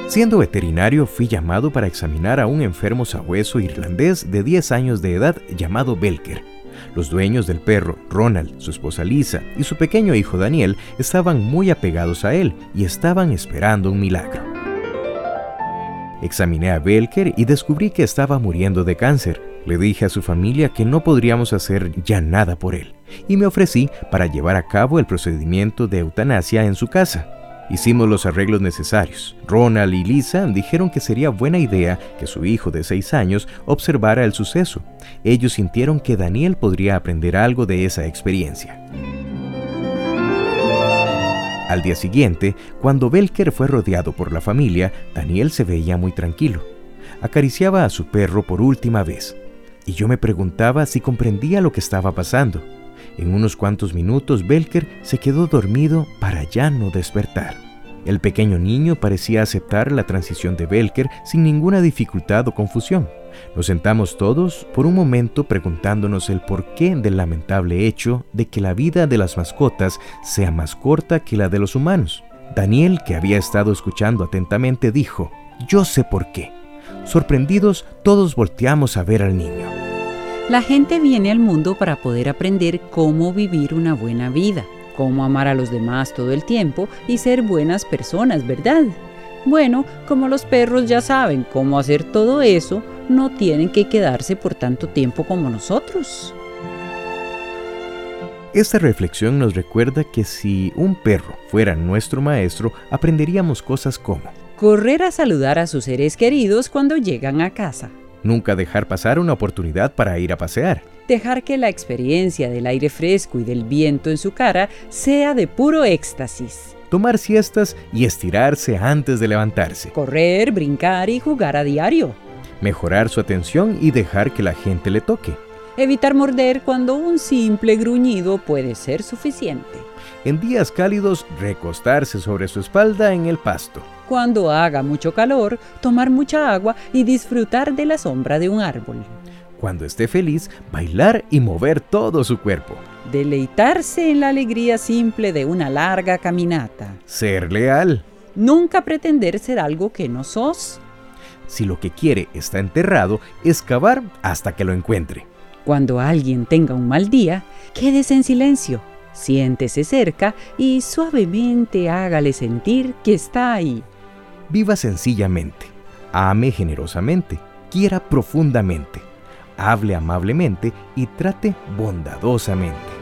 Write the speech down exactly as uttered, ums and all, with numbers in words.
Siendo veterinario, fui llamado para examinar a un enfermo sabueso irlandés de diez años de edad llamado Belker. Los dueños del perro, Ronald, su esposa Lisa y su pequeño hijo Daniel, estaban muy apegados a él y estaban esperando un milagro. Examiné a Belker y descubrí que estaba muriendo de cáncer. Le dije a su familia que no podríamos hacer ya nada por él y me ofrecí para llevar a cabo el procedimiento de eutanasia en su casa. Hicimos los arreglos necesarios. Ronald y Lisa dijeron que sería buena idea que su hijo de seis años observara el suceso. Ellos sintieron que Daniel podría aprender algo de esa experiencia. Al día siguiente, cuando Belker fue rodeado por la familia, Daniel se veía muy tranquilo. Acariciaba a su perro por última vez, y yo me preguntaba si comprendía lo que estaba pasando. En unos cuantos minutos, Belker se quedó dormido para ya no despertar. El pequeño niño parecía aceptar la transición de Belker sin ninguna dificultad o confusión. Nos sentamos todos por un momento preguntándonos el porqué del lamentable hecho de que la vida de las mascotas sea más corta que la de los humanos. Daniel, que había estado escuchando atentamente, dijo: «Yo sé por qué». Sorprendidos, todos volteamos a ver al niño. La gente viene al mundo para poder aprender cómo vivir una buena vida, cómo amar a los demás todo el tiempo y ser buenas personas, ¿verdad? Bueno, como los perros ya saben cómo hacer todo eso, no tienen que quedarse por tanto tiempo como nosotros. Esta reflexión nos recuerda que si un perro fuera nuestro maestro, aprenderíamos cosas como: correr a saludar a sus seres queridos cuando llegan a casa. Nunca dejar pasar una oportunidad para ir a pasear. Dejar que la experiencia del aire fresco y del viento en su cara sea de puro éxtasis. Tomar siestas y estirarse antes de levantarse. Correr, brincar y jugar a diario. Mejorar su atención y dejar que la gente le toque. Evitar morder cuando un simple gruñido puede ser suficiente. En días cálidos, recostarse sobre su espalda en el pasto. Cuando haga mucho calor, tomar mucha agua y disfrutar de la sombra de un árbol. Cuando esté feliz, bailar y mover todo su cuerpo. Deleitarse en la alegría simple de una larga caminata. Ser leal. Nunca pretender ser algo que no sos. Si lo que quiere está enterrado, excavar hasta que lo encuentre. Cuando alguien tenga un mal día, quédese en silencio. Siéntese cerca y suavemente hágale sentir que está ahí. Viva sencillamente, ame generosamente, quiera profundamente, hable amablemente y trate bondadosamente.